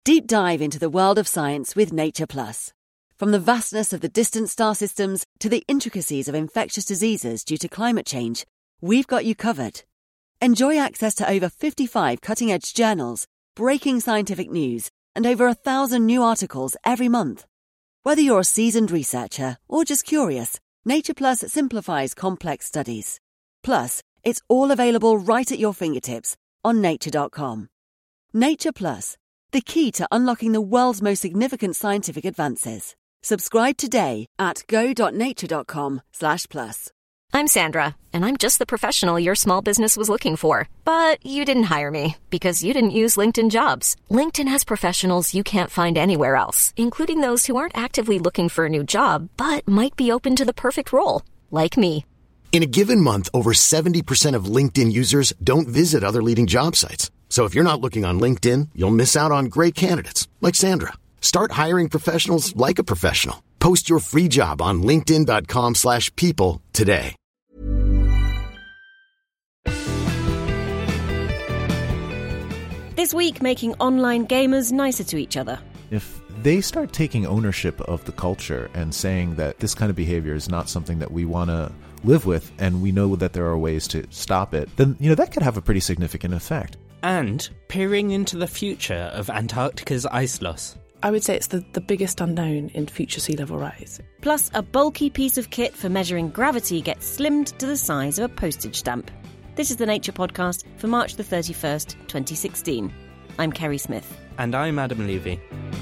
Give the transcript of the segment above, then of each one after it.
Deep dive into the world of science with Nature Plus. From the vastness of the distant star systems to the intricacies of infectious diseases due to climate change, we've got you covered. Enjoy access to over 55 cutting-edge journals, breaking scientific news, and over 1,000 new articles every month. Whether you're a seasoned researcher or just curious, Nature Plus simplifies complex studies. Plus, it's all available right at your fingertips on nature.com. Nature Plus, the key to unlocking the world's most significant scientific advances. Subscribe today at go.nature.com/plus. I'm Sandra, and I'm just the professional your small business was looking for. But you didn't hire me because you didn't use LinkedIn Jobs. LinkedIn has professionals you can't find anywhere else, including those who aren't actively looking for a new job, but might be open to the perfect role, like me. In a given month, over 70% of LinkedIn users don't visit other leading job sites. So if you're not looking on LinkedIn, you'll miss out on great candidates like Sandra. Start hiring professionals like a professional. Post your free job on linkedin.com/people today. This week, making online gamers nicer to each other. If they start taking ownership of the culture and saying that this kind of behavior is not something that we want to live with, and we know that there are ways to stop it, then, that could have a pretty significant effect. And peering into the future of Antarctica's ice loss. I would say it's the biggest unknown in future sea level rise. Plus, a bulky piece of kit for measuring gravity gets slimmed to the size of a postage stamp. This is the Nature Podcast for March the 31st, 2016. I'm Kerry Smith. And I'm Adam Levy.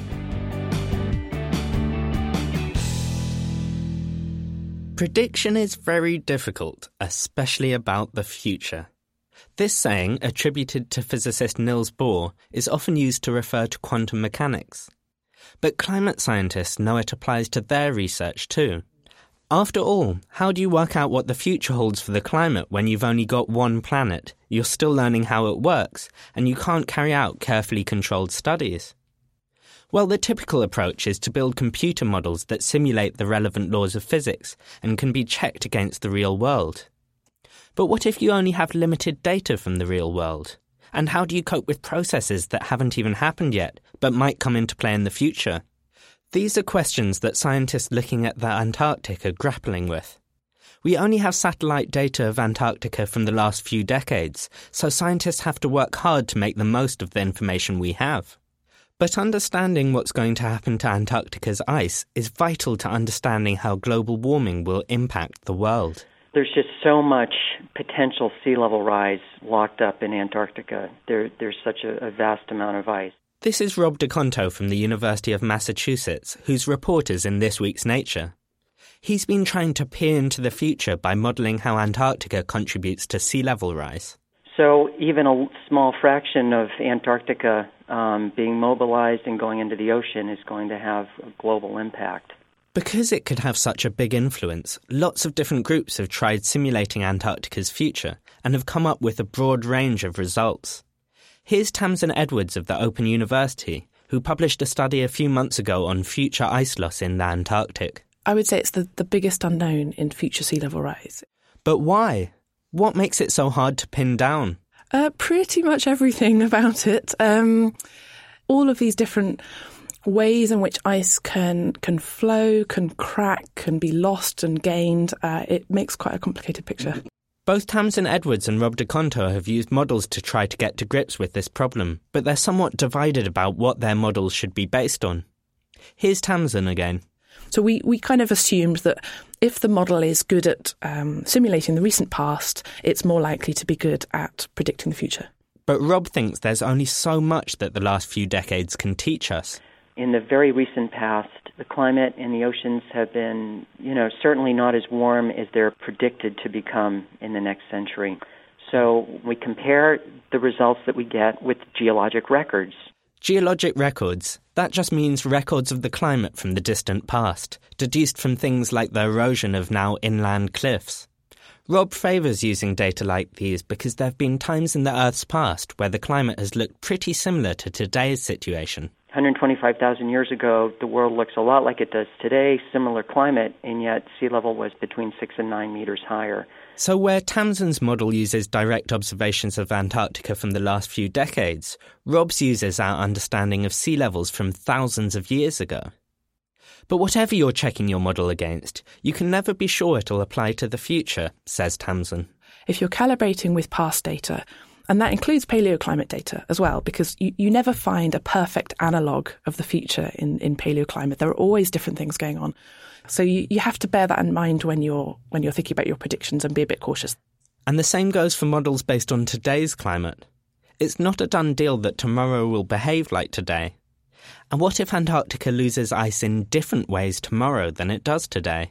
Prediction is very difficult, especially about the future. This saying, attributed to physicist Niels Bohr, is often used to refer to quantum mechanics. But climate scientists know it applies to their research too. After all, how do you work out what the future holds for the climate when you've only got one planet, you're still learning how it works, and you can't carry out carefully controlled studies? Well, the typical approach is to build computer models that simulate the relevant laws of physics and can be checked against the real world. But what if you only have limited data from the real world? And how do you cope with processes that haven't even happened yet, but might come into play in the future? These are questions that scientists looking at the Antarctic are grappling with. We only have satellite data of Antarctica from the last few decades, so scientists have to work hard to make the most of the information we have. But understanding what's going to happen to Antarctica's ice is vital to understanding how global warming will impact the world. There's just so much potential sea level rise locked up in Antarctica. There's such a vast amount of ice. This is Rob DeConto from the University of Massachusetts, whose report is in this week's Nature. He's been trying to peer into the future by modelling how Antarctica contributes to sea level rise. So even a small fraction of Antarctica being mobilized and going into the ocean is going to have a global impact. Because it could have such a big influence, lots of different groups have tried simulating Antarctica's future and have come up with a broad range of results. Here's Tamsin Edwards of the Open University, who published a study a few months ago on future ice loss in the Antarctic. I would say it's the biggest unknown in future sea level rise. But why? What makes it so hard to pin down? Pretty much everything about it. All of these different ways in which ice can flow, can crack, can be lost and gained. It makes quite a complicated picture. Both Tamsin Edwards and Rob DeConto have used models to try to get to grips with this problem, but they're somewhat divided about what their models should be based on. Here's Tamsin again. So we kind of assumed that if the model is good at simulating the recent past, it's more likely to be good at predicting the future. But Rob thinks there's only so much that the last few decades can teach us. In the very recent past, the climate and the oceans have been, certainly not as warm as they're predicted to become in the next century. So we compare the results that we get with geologic records. Geologic records, that just means records of the climate from the distant past, deduced from things like the erosion of now inland cliffs. Rob favours using data like these because there have been times in the Earth's past where the climate has looked pretty similar to today's situation. 125,000 years ago, the world looks a lot like it does today, similar climate, and yet sea level was between 6 and 9 meters higher. So where Tamsen's model uses direct observations of Antarctica from the last few decades, Rob's uses our understanding of sea levels from thousands of years ago. But whatever you're checking your model against, you can never be sure it'll apply to the future, says Tamsen. If you're calibrating with past data, and that includes paleoclimate data as well, because you never find a perfect analogue of the future in paleoclimate. There are always different things going on. So you have to bear that in mind when you're thinking about your predictions and be a bit cautious. And the same goes for models based on today's climate. It's not a done deal that tomorrow will behave like today. And what if Antarctica loses ice in different ways tomorrow than it does today?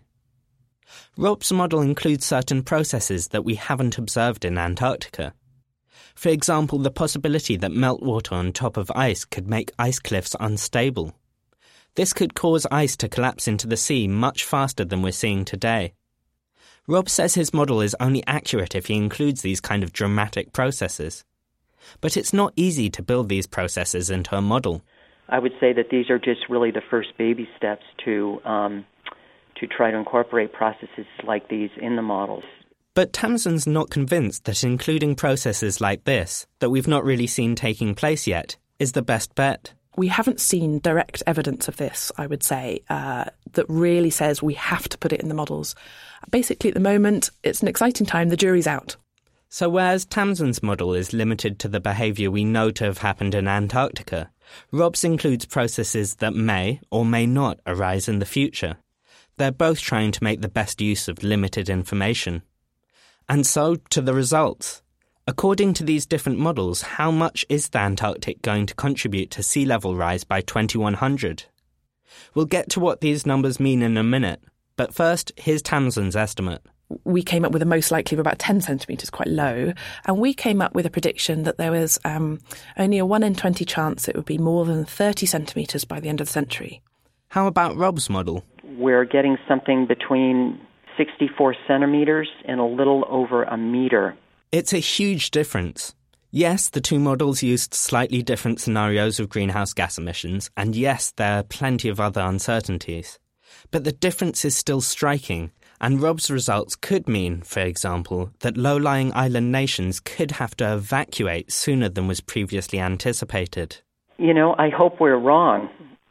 Rob's model includes certain processes that we haven't observed in Antarctica. For example, the possibility that meltwater on top of ice could make ice cliffs unstable. This could cause ice to collapse into the sea much faster than we're seeing today. Rob says his model is only accurate if he includes these kind of dramatic processes. But it's not easy to build these processes into a model. I would say that these are just really the first baby steps to try to incorporate processes like these in the models. But Tamsen's not convinced that including processes like this, that we've not really seen taking place yet, is the best bet. We haven't seen direct evidence of this, I would say, that really says we have to put it in the models. Basically, at the moment, it's an exciting time. The jury's out. So whereas Tamsen's model is limited to the behaviour we know to have happened in Antarctica, Rob's includes processes that may or may not arise in the future. They're both trying to make the best use of limited information. And so, to the results. According to these different models, how much is the Antarctic going to contribute to sea level rise by 2100? We'll get to what these numbers mean in a minute, but first, here's Tamsen's estimate. We came up with a most likely of about 10 centimetres, quite low, and we came up with a prediction that there was only a 1 in 20 chance it would be more than 30 centimetres by the end of the century. How about Rob's model? We're getting something between 64 centimetres and a little over a metre. It's a huge difference. Yes, the two models used slightly different scenarios of greenhouse gas emissions, and yes, there are plenty of other uncertainties. But the difference is still striking, and Rob's results could mean, for example, that low-lying island nations could have to evacuate sooner than was previously anticipated. You know, I hope we're wrong.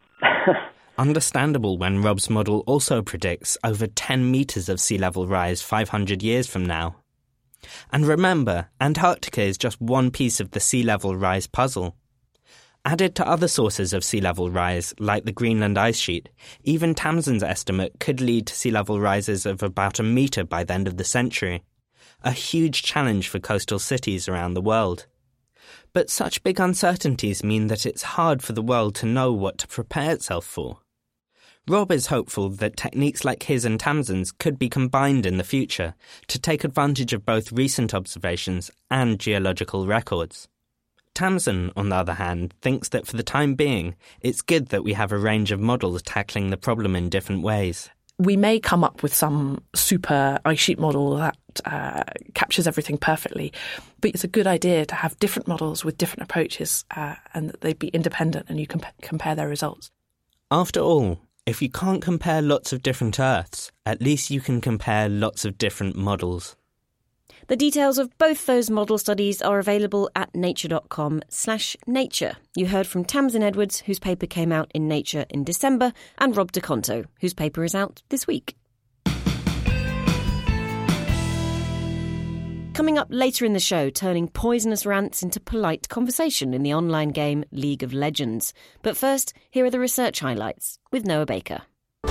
Understandable when Rob's model also predicts over 10 metres of sea level rise 500 years from now. And remember, Antarctica is just one piece of the sea level rise puzzle. Added to other sources of sea level rise, like the Greenland ice sheet, even Tamsen's estimate could lead to sea level rises of about a metre by the end of the century. A huge challenge for coastal cities around the world. But such big uncertainties mean that it's hard for the world to know what to prepare itself for. Rob is hopeful that techniques like his and Tamsen's could be combined in the future to take advantage of both recent observations and geological records. Tamsen, on the other hand, thinks that for the time being, it's good that we have a range of models tackling the problem in different ways. We may come up with some super ice sheet model that captures everything perfectly, but it's a good idea to have different models with different approaches and that they'd be independent and you can compare their results. After all, if you can't compare lots of different Earths, at least you can compare lots of different models. The details of both those model studies are available at nature.com/nature. You heard from Tamsen Edwards, whose paper came out in Nature in December, and Rob de Conto, whose paper is out this week. Coming up later in the show, turning poisonous rants into polite conversation in the online game League of Legends. But first, here are the research highlights with Noah Baker.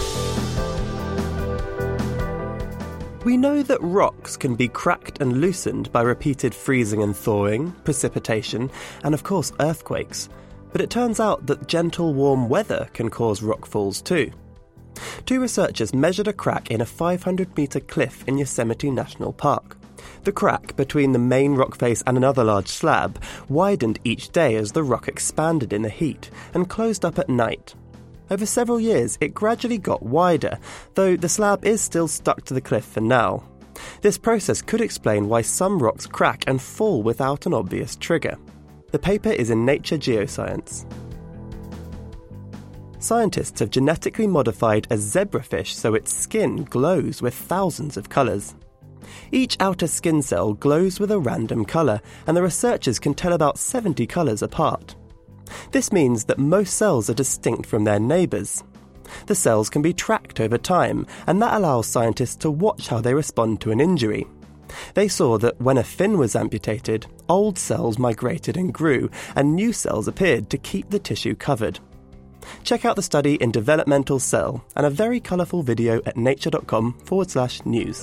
We know that rocks can be cracked and loosened by repeated freezing and thawing, precipitation, and of course earthquakes. But it turns out that gentle warm weather can cause rock falls too. Two researchers measured a crack in a 500-metre cliff in Yosemite National Park. The crack between the main rock face and another large slab widened each day as the rock expanded in the heat and closed up at night. Over several years, it gradually got wider, though the slab is still stuck to the cliff for now. This process could explain why some rocks crack and fall without an obvious trigger. The paper is in Nature Geoscience. Scientists have genetically modified a zebrafish so its skin glows with thousands of colours. Each outer skin cell glows with a random colour, and the researchers can tell about 70 colours apart. This means that most cells are distinct from their neighbours. The cells can be tracked over time, and that allows scientists to watch how they respond to an injury. They saw that when a fin was amputated, old cells migrated and grew, and new cells appeared to keep the tissue covered. Check out the study in Developmental Cell and a very colourful video at nature.com/news.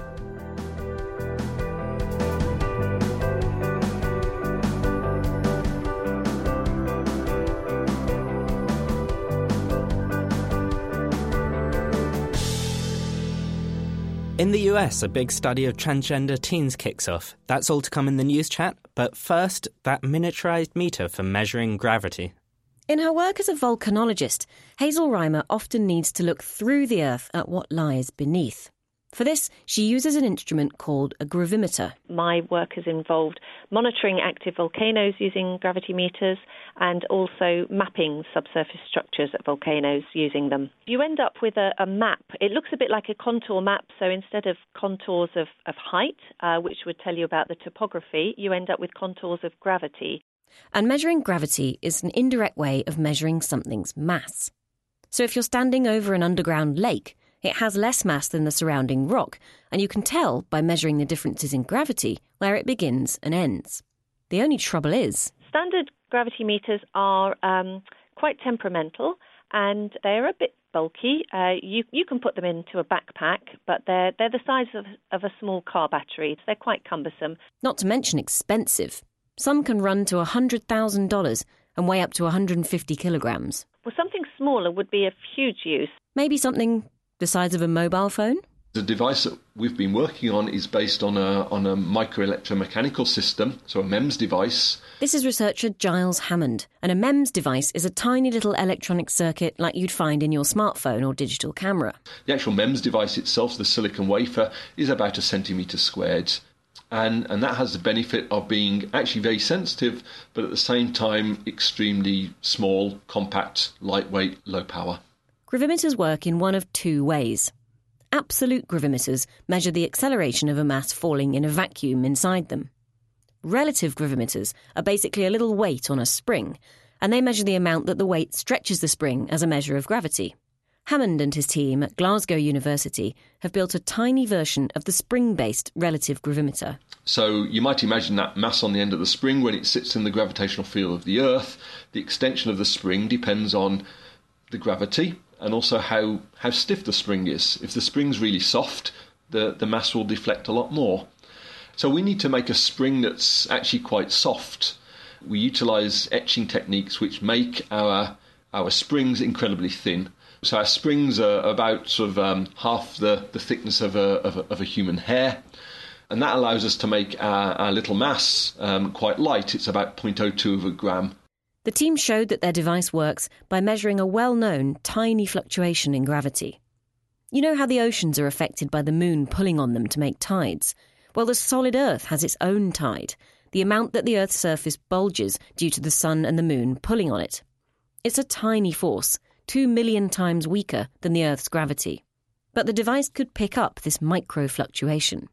In the US, a big study of transgender teens kicks off. That's all to come in the news chat, but first, that miniaturised meter for measuring gravity. In her work as a volcanologist, Hazel Reimer often needs to look through the Earth at what lies beneath. For this, she uses an instrument called a gravimeter. My work has involved monitoring active volcanoes using gravity meters and also mapping subsurface structures at volcanoes using them. You end up with a map. It looks a bit like a contour map, so instead of contours of height, which would tell you about the topography, you end up with contours of gravity. And measuring gravity is an indirect way of measuring something's mass. So if you're standing over an underground lake, it has less mass than the surrounding rock, and you can tell by measuring the differences in gravity where it begins and ends. The only trouble is, standard gravity meters are quite temperamental, and they're a bit bulky. You can put them into a backpack, but they're the size of a small car battery. They're quite cumbersome. Not to mention expensive. Some can run to $100,000 and weigh up to 150 kilograms. Well, something smaller would be of huge use. Maybe something the size of a mobile phone? The device that we've been working on is based on a microelectromechanical system, so a MEMS device. This is researcher Giles Hammond, and a MEMS device is a tiny little electronic circuit like you'd find in your smartphone or digital camera. The actual MEMS device itself, the silicon wafer, is about 1 centimetre squared. And that has the benefit of being actually very sensitive, but at the same time extremely small, compact, lightweight, low power. Gravimeters work in one of two ways. Absolute gravimeters measure the acceleration of a mass falling in a vacuum inside them. Relative gravimeters are basically a little weight on a spring, and they measure the amount that the weight stretches the spring as a measure of gravity. Hammond and his team at Glasgow University have built a tiny version of the spring-based relative gravimeter. So you might imagine that mass on the end of the spring when it sits in the gravitational field of the Earth. The extension of the spring depends on the gravity and also how stiff the spring is. If the spring's really soft, the mass will deflect a lot more. So we need to make a spring that's actually quite soft. We utilise etching techniques which make our springs incredibly thin. So our springs are about half the thickness of a human hair, and that allows us to make our little mass quite light. It's about 0.02 of a gram. The team showed that their device works by measuring a well-known tiny fluctuation in gravity. You know how the oceans are affected by the moon pulling on them to make tides? Well, the solid Earth has its own tide, the amount that the Earth's surface bulges due to the sun and the moon pulling on it. It's a tiny force, 2 million times weaker than the Earth's gravity. But the device could pick up this micro-fluctuation.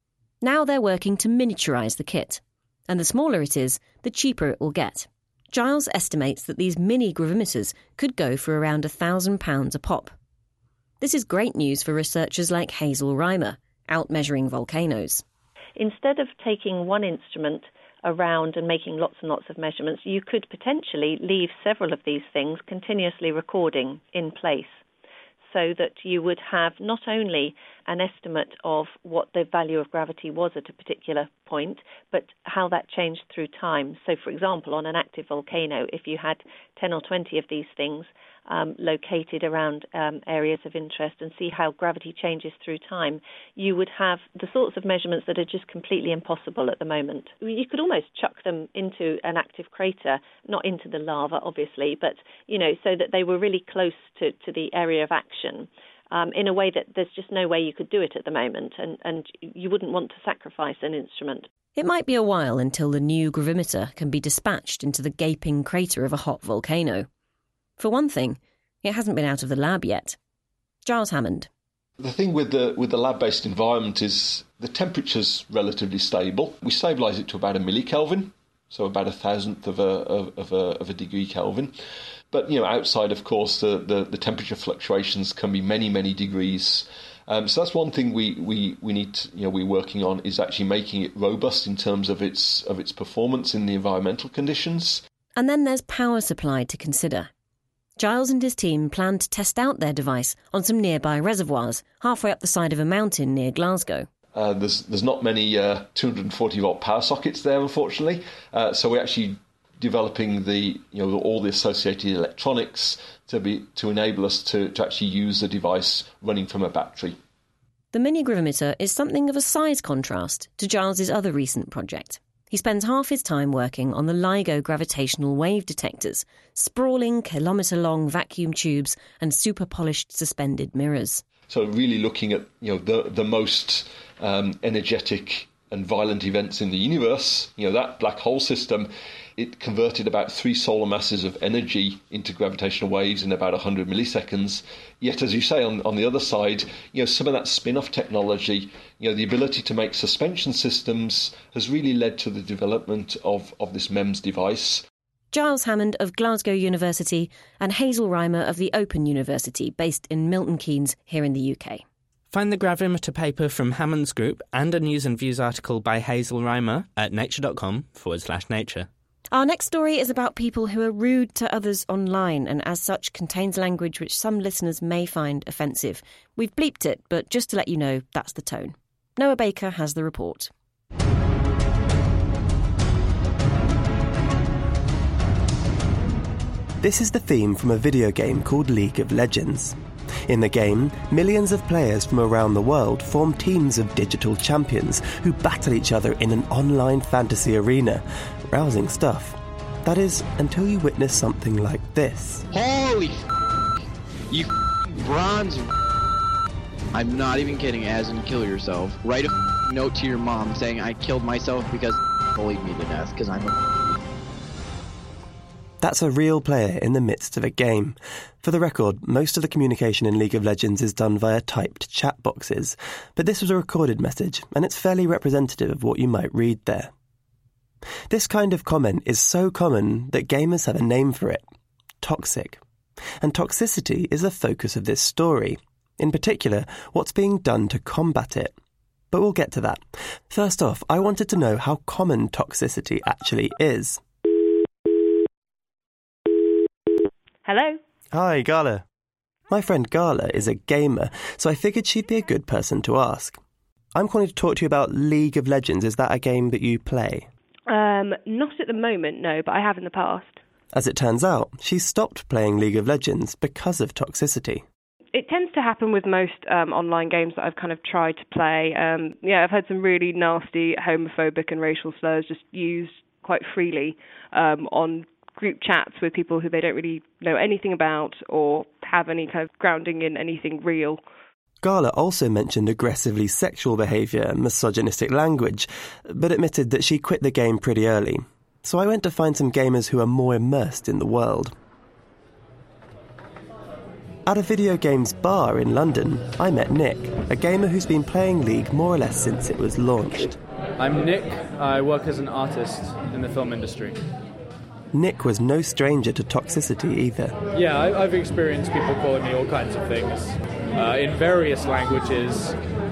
Now they're working to miniaturise the kit, and the smaller it is, the cheaper it will get. Giles estimates that these mini gravimeters could go for around £1,000 a pop. This is great news for researchers like Hazel Reimer, out measuring volcanoes. Instead of taking one instrument around and making lots and lots of measurements, you could potentially leave several of these things continuously recording in place, so that you would have not only an estimate of what the value of gravity was at a particular point, but how that changed through time. So, for example, on an active volcano, if you had 10 or 20 of these things located around areas of interest and see how gravity changes through time, you would have the sorts of measurements that are just completely impossible at the moment. You could almost chuck them into an active crater, not into the lava, obviously, but, so that they were really close to the area of action. In a way that there's just no way you could do it at the moment, and you wouldn't want to sacrifice an instrument. It might be a while until the new gravimeter can be dispatched into the gaping crater of a hot volcano. For one thing, it hasn't been out of the lab yet. Giles Hammond. The thing with the lab-based environment is the temperature's relatively stable. We stabilise it to about 1 millikelvin, so about 1,000th of a degree Kelvin. But outside, of course, the temperature fluctuations can be many, many degrees. So that's one thing we need to, we're working on, is actually making it robust in terms of its performance in the environmental conditions. And then there's power supply to consider. Giles and his team plan to test out their device on some nearby reservoirs, halfway up the side of a mountain near Glasgow. There's not many 240-volt power sockets there, unfortunately. So we're actually developing all the associated electronics to enable us to actually use the device running from a battery. The mini gravimeter is something of a size contrast to Giles's other recent project. He spends half his time working on the LIGO gravitational wave detectors, sprawling kilometre-long vacuum tubes and super-polished suspended mirrors. So really looking at the most energetic and violent events in the universe, that black hole system, it converted about 3 solar masses of energy into gravitational waves in about 100 milliseconds. Yet, as you say, on the other side, some of that spin-off technology, the ability to make suspension systems has really led to the development of this MEMS device. Giles Hammond of Glasgow University and Hazel Reimer of the Open University, based in Milton Keynes here in the UK. Find the gravimeter paper from Hammond's group and a News and Views article by Hazel Reimer at nature.com/nature. Our next story is about people who are rude to others online and as such contains language which some listeners may find offensive. We've bleeped it, but just to let you know, that's the tone. Noah Baker has the report. This is the theme from a video game called League of Legends. In the game, millions of players from around the world form teams of digital champions who battle each other in an online fantasy arena. Rousing stuff. That is, until you witness something like this. Holy you bronze. I'm not even kidding, as in kill yourself. Write a note to your mom saying I killed myself because bullied me to death because I'm a That's a real player in the midst of a game. For the record, most of the communication in League of Legends is done via typed chat boxes, but this was a recorded message, and it's fairly representative of what you might read there. This kind of comment is so common that gamers have a name for it: toxic. And toxicity is the focus of this story. In particular, what's being done to combat it. But we'll get to that. First off, I wanted to know how common toxicity actually is. Hello? Hi, Gala. My friend Gala is a gamer, so I figured she'd be a good person to ask. I'm calling to talk to you about League of Legends. Is that a game that you play? Not at the moment, no, but I have in the past. As it turns out, she stopped playing League of Legends because of toxicity. It tends to happen with most online games that I've kind of tried to play. I've had some really nasty homophobic and racial slurs just used quite freely on group chats with people who they don't really know anything about or have any kind of grounding in anything real. Gala also mentioned aggressively sexual behaviour and misogynistic language, but admitted that she quit the game pretty early. So I went to find some gamers who are more immersed in the world. At a video games bar in London, I met Nick, a gamer who's been playing League more or less since it was launched. I'm Nick. I work as an artist in the film industry. Nick was no stranger to toxicity either. Yeah, I've experienced people calling me all kinds of things in various languages.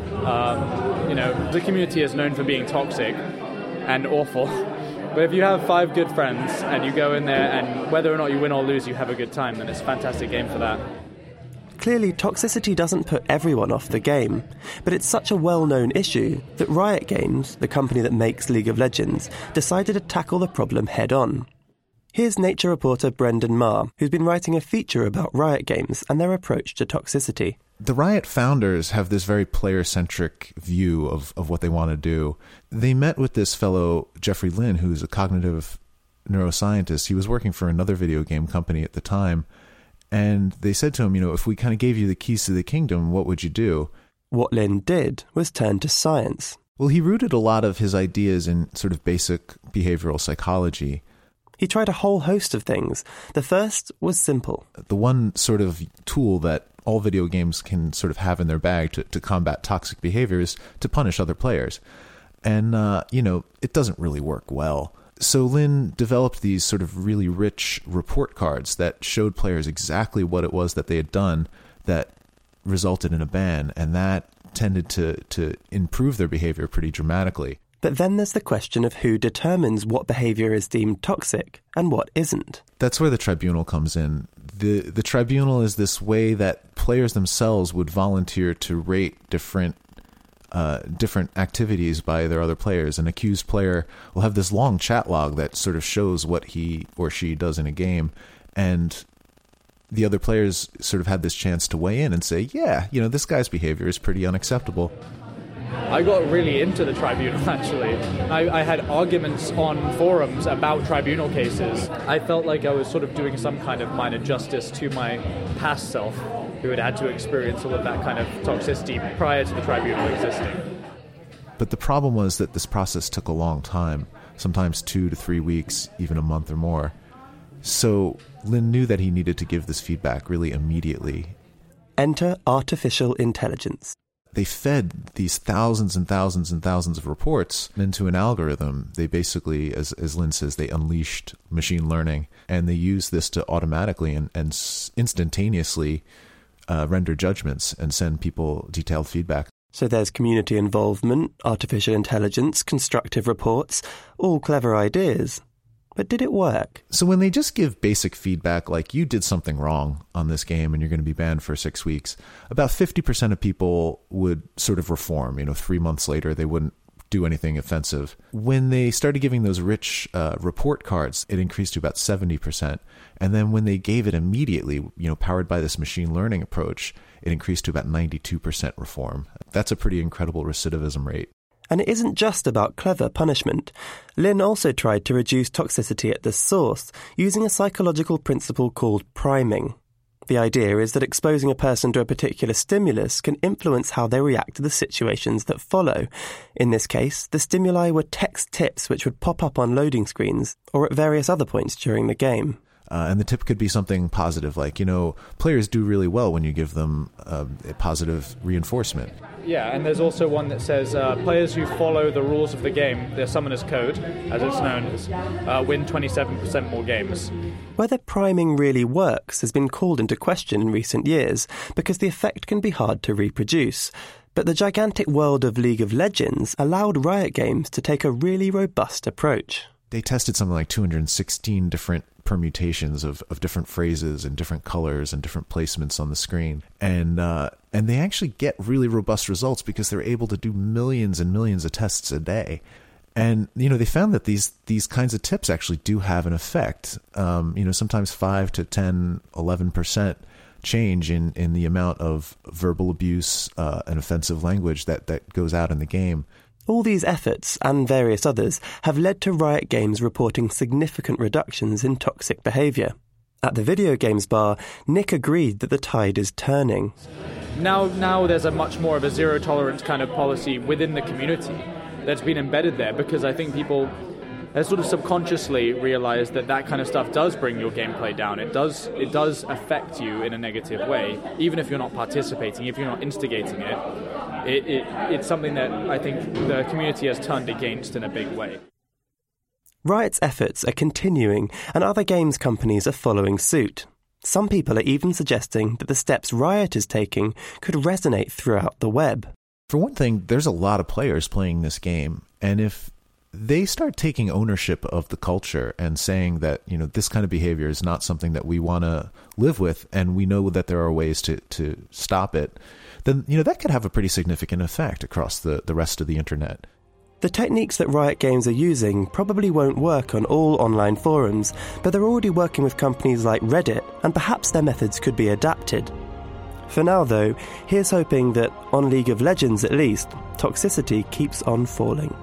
The community is known for being toxic and awful. But if you have 5 good friends and you go in there and whether or not you win or lose, you have a good time, then it's a fantastic game for that. Clearly, toxicity doesn't put everyone off the game, but it's such a well-known issue that Riot Games, the company that makes League of Legends, decided to tackle the problem head-on. Here's Nature reporter Brendan Marr, who's been writing a feature about Riot Games and their approach to toxicity. The Riot founders have this very player-centric view of what they want to do. They met with this fellow, Jeffrey Lin, who's a cognitive neuroscientist. He was working for another video game company at the time. And they said to him, if we kind of gave you the keys to the kingdom, what would you do? What Lin did was turn to science. Well, he rooted a lot of his ideas in sort of basic behavioral psychology. He tried a whole host of things. The first was simple. The one sort of tool that all video games can sort of have in their bag to combat toxic behavior is to punish other players. And, it doesn't really work well. So Lynn developed these sort of really rich report cards that showed players exactly what it was that they had done that resulted in a ban, and that tended to improve their behavior pretty dramatically. But then there's the question of who determines what behavior is deemed toxic and what isn't. That's where the tribunal comes in. The tribunal is this way that players themselves would volunteer to rate different activities by their other players. An accused player will have this long chat log that sort of shows what he or she does in a game, and the other players sort of had this chance to weigh in and say, yeah, this guy's behavior is pretty unacceptable. I got really into the tribunal, actually. I had arguments on forums about tribunal cases. I felt like I was sort of doing some kind of minor justice to my past self, who had to experience all of that kind of toxicity prior to the tribunal existing. But the problem was that this process took a long time, sometimes 2 to 3 weeks, even a month or more. So Lynn knew that he needed to give this feedback really immediately. Enter artificial intelligence. They fed these thousands and thousands and thousands of reports into an algorithm. They basically, as Lynn says, they unleashed machine learning, and they used this to automatically and instantaneously render judgments and send people detailed feedback. So there's community involvement, artificial intelligence, constructive reports, all clever ideas. But did it work? So when they just give basic feedback like you did something wrong on this game and you're going to be banned for 6 weeks, about 50% of people would sort of reform. 3 months later, they wouldn't do anything offensive. When they started giving those rich report cards, it increased to about 70%. And then when they gave it immediately, powered by this machine learning approach, it increased to about 92% reform. That's a pretty incredible recidivism rate. And it isn't just about clever punishment. Lynn also tried to reduce toxicity at the source using a psychological principle called priming. The idea is that exposing a person to a particular stimulus can influence how they react to the situations that follow. In this case, the stimuli were text tips which would pop up on loading screens or at various other points during the game. And the tip could be something positive, like, players do really well when you give them a positive reinforcement. Yeah, and there's also one that says players who follow the rules of the game, their summoner's code, as it's known as, win 27% more games. Whether priming really works has been called into question in recent years because the effect can be hard to reproduce. But the gigantic world of League of Legends allowed Riot Games to take a really robust approach. They tested something like 216 different permutations of different phrases and different colors and different placements on the screen. And they actually get really robust results because they're able to do millions and millions of tests a day. And, they found that these kinds of tips actually do have an effect. Sometimes 5 to 10, 11% change in the amount of verbal abuse and offensive language that goes out in the game. All these efforts, and various others, have led to Riot Games reporting significant reductions in toxic behaviour. At the video games bar, Nick agreed that the tide is turning. Now there's a much more of a zero-tolerance kind of policy within the community that's been embedded there, because I think people have sort of subconsciously realised that kind of stuff does bring your gameplay down. It does affect you in a negative way, even if you're not participating, if you're not instigating it. It's something that I think the community has turned against in a big way. Riot's efforts are continuing, and other games companies are following suit. Some people are even suggesting that the steps Riot is taking could resonate throughout the web. For one thing, there's a lot of players playing this game, and if they start taking ownership of the culture and saying that, this kind of behavior is not something that we want to live with, and we know that there are ways to stop it, then, that could have a pretty significant effect across the rest of the internet. The techniques that Riot Games are using probably won't work on all online forums, but they're already working with companies like Reddit, and perhaps their methods could be adapted. For now, though, here's hoping that, on League of Legends at least, toxicity keeps on falling.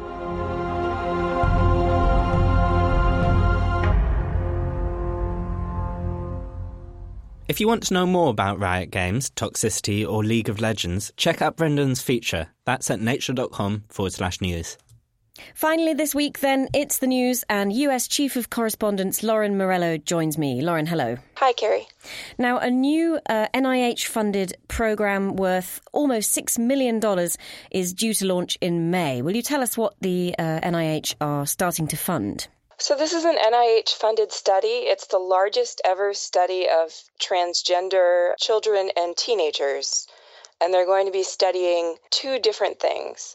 If you want to know more about Riot Games, toxicity, or League of Legends, check out Brendan's feature. That's at nature.com/news. Finally this week, then, it's the news, and US Chief of Correspondence Lauren Morello joins me. Lauren, hello. Hi, Kerry. Now, a new NIH-funded programme worth almost $6 million is due to launch in May. Will you tell us what the NIH are starting to fund? So this is an NIH-funded study. It's the largest ever study of transgender children and teenagers. And they're going to be studying two different things.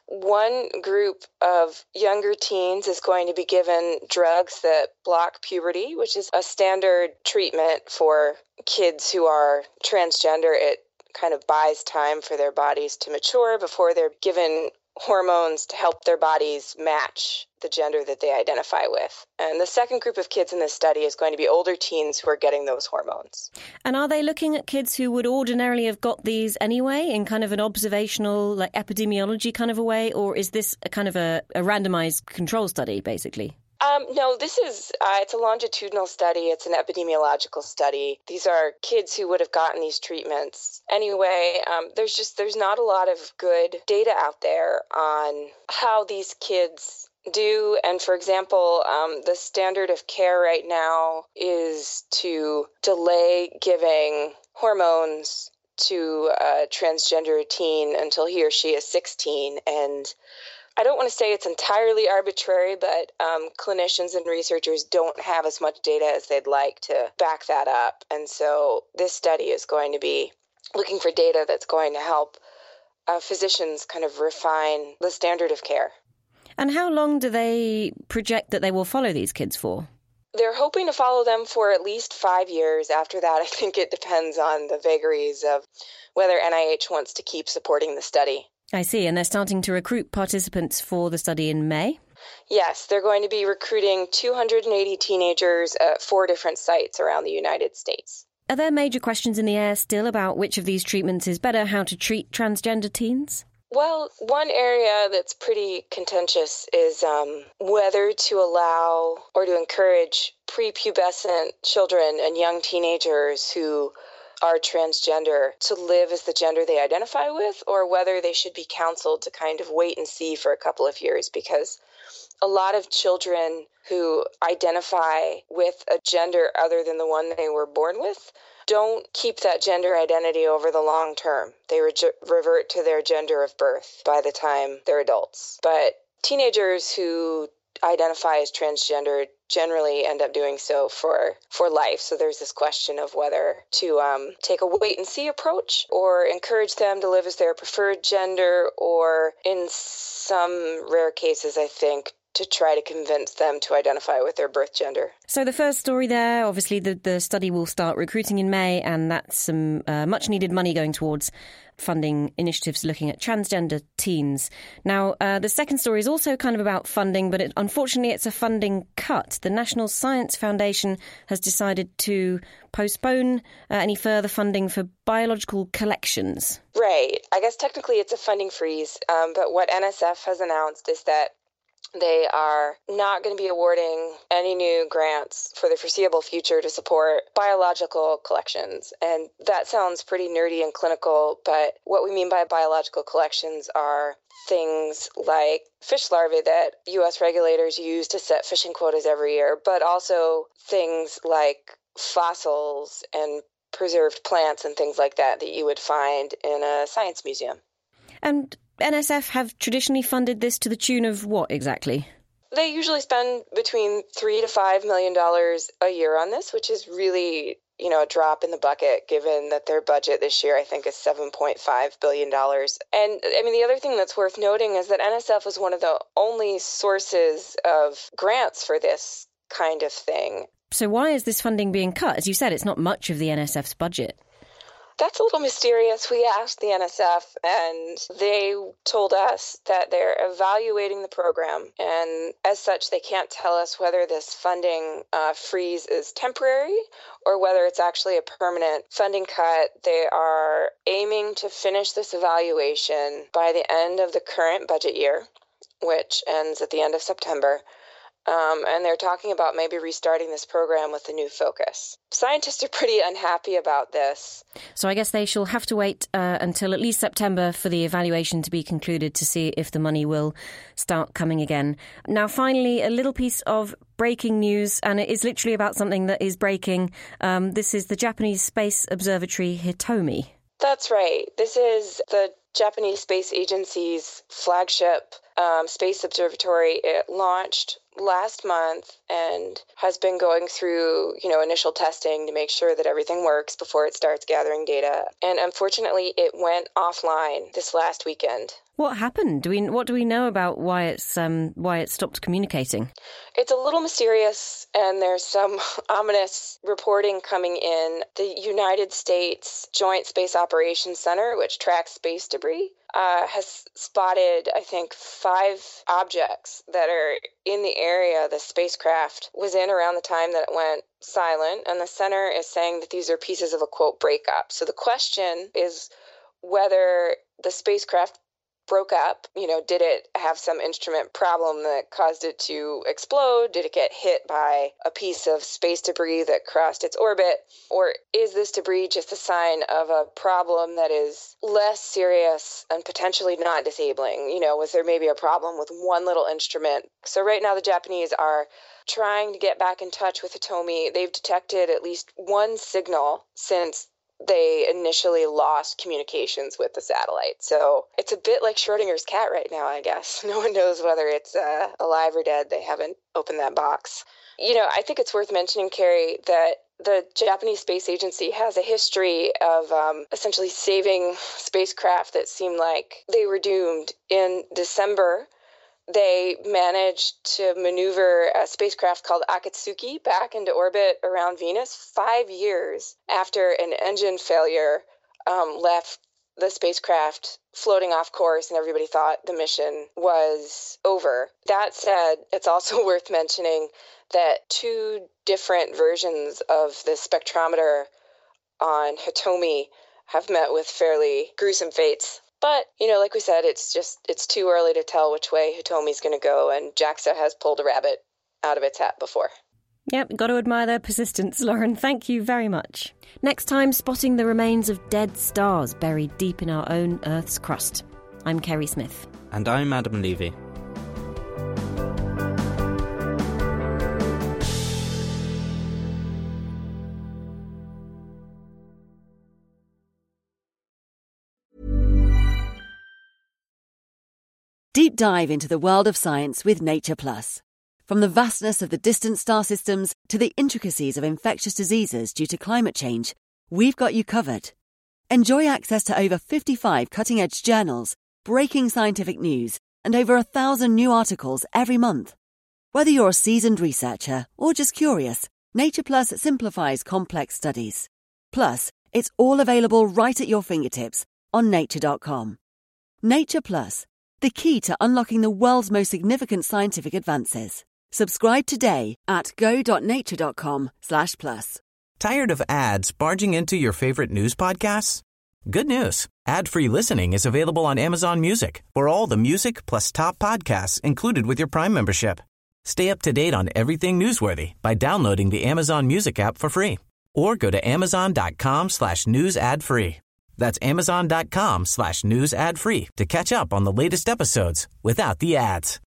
One group of younger teens is going to be given drugs that block puberty, which is a standard treatment for kids who are transgender. It kind of buys time for their bodies to mature before they're given hormones to help their bodies match the gender that they identify with. And the second group of kids in this study is going to be older teens who are getting those hormones. And are they looking at kids who would ordinarily have got these anyway in kind of an observational, like epidemiology kind of a way? Or is this a kind of a randomized control study, basically? No, this is, it's a longitudinal study. It's an epidemiological study. These are kids who would have gotten these treatments anyway. There's not a lot of good data out there on how these kids do. And for example, the standard of care right now is to delay giving hormones to a transgender teen until he or she is 16. And I don't want to say it's entirely arbitrary, but clinicians and researchers don't have as much data as they'd like to back that up. And so this study is going to be looking for data that's going to help physicians kind of refine the standard of care. And how long do they project that they will follow these kids for? They're hoping to follow them for at least 5 years. After that, I think it depends on the vagaries of whether NIH wants to keep supporting the study. I see. And they're starting to recruit participants for the study in May? Yes, they're going to be recruiting 280 teenagers at 4 different sites around the United States. Are there major questions in the air still about which of these treatments is better, how to treat transgender teens? Well, one area that's pretty contentious is whether to allow or to encourage prepubescent children and young teenagers who are transgender to live as the gender they identify with, or whether they should be counseled to kind of wait and see for a couple of years, because a lot of children who identify with a gender other than the one they were born with don't keep that gender identity over the long term. They revert to their gender of birth by the time they're adults. But teenagers who identify as transgender generally end up doing so for life. So there's this question of whether to take a wait-and-see approach or encourage them to live as their preferred gender, or in some rare cases, I think, to try to convince them to identify with their birth gender. So the first story there, obviously the study will start recruiting in May, and that's some much needed money going towards funding initiatives looking at transgender teens. Now, the second story is also kind of about funding, but unfortunately it's a funding cut. The National Science Foundation has decided to postpone any further funding for biological collections. Right. I guess technically it's a funding freeze, but what NSF has announced is that they are not going to be awarding any new grants for the foreseeable future to support biological collections. And that sounds pretty nerdy and clinical, but what we mean by biological collections are things like fish larvae that U.S. regulators use to set fishing quotas every year, but also things like fossils and preserved plants and things like that you would find in a science museum. And NSF have traditionally funded this to the tune of what exactly? They usually spend between $3 to $5 million a year on this, which is really, a drop in the bucket given that their budget this year, I think, is $7.5 billion. And the other thing that's worth noting is that NSF was one of the only sources of grants for this kind of thing. So why is this funding being cut? As you said, it's not much of the NSF's budget. That's a little mysterious. We asked the NSF, and they told us that they're evaluating the program, and as such, they can't tell us whether this funding freeze is temporary or whether it's actually a permanent funding cut. They are aiming to finish this evaluation by the end of the current budget year, which ends at the end of September. and they're talking about maybe restarting this program with a new focus. Scientists are pretty unhappy about this. So I guess they shall have to wait until at least September for the evaluation to be concluded to see if the money will start coming again. Now, finally, a little piece of breaking news, and it is literally about something that is breaking. This is the Japanese Space Observatory Hitomi. That's right. This is the Japanese Space Agency's flagship space observatory. It launched last month and has been going through, initial testing to make sure that everything works before it starts gathering data. And unfortunately, it went offline this last weekend. What happened? What do we know about why it stopped communicating? It's a little mysterious, and there's some ominous reporting coming in. The United States Joint Space Operations Center, which tracks space debris, has spotted, I think, 5 objects that are in the area the spacecraft was in around the time that it went silent. And the center is saying that these are pieces of a, quote, breakup. So the question is whether the spacecraft broke up. Did it have some instrument problem that caused it to explode? Did it get hit by a piece of space debris that crossed its orbit? Or is this debris just a sign of a problem that is less serious and potentially not disabling? Was there maybe a problem with one little instrument? So right now the Japanese are trying to get back in touch with Hitomi. They've detected at least one signal since they initially lost communications with the satellite. So it's a bit like Schrodinger's cat right now, I guess. No one knows whether it's alive or dead. They haven't opened that box. I think it's worth mentioning, Carrie, that the Japanese Space Agency has a history of essentially saving spacecraft that seemed like they were doomed. In December, they managed to maneuver a spacecraft called Akatsuki back into orbit around Venus 5 years after an engine failure left the spacecraft floating off course, and everybody thought the mission was over. That said, it's also worth mentioning that 2 different versions of the spectrometer on Hitomi have met with fairly gruesome fates. But, like we said, it's too early to tell which way Hitomi's going to go, and JAXA has pulled a rabbit out of its hat before. Yep, got to admire their persistence, Lauren. Thank you very much. Next time, spotting the remains of dead stars buried deep in our own Earth's crust. I'm Kerry Smith. And I'm Adam Levy. Deep dive into the world of science with Nature Plus. From the vastness of the distant star systems to the intricacies of infectious diseases due to climate change, we've got you covered. Enjoy access to over 55 cutting-edge journals, breaking scientific news, and over 1,000 new articles every month. Whether you're a seasoned researcher or just curious, Nature Plus simplifies complex studies. Plus, it's all available right at your fingertips on nature.com. Nature Plus, the key to unlocking the world's most significant scientific advances. Subscribe today at go.nature.com/plus. Tired of ads barging into your favorite news podcasts? Good news. Ad-free listening is available on Amazon Music for all the music plus top podcasts included with your Prime membership. Stay up to date on everything newsworthy by downloading the Amazon Music app for free or go to amazon.com/news ad free. That's amazon.com/news ad free to catch up on the latest episodes without the ads.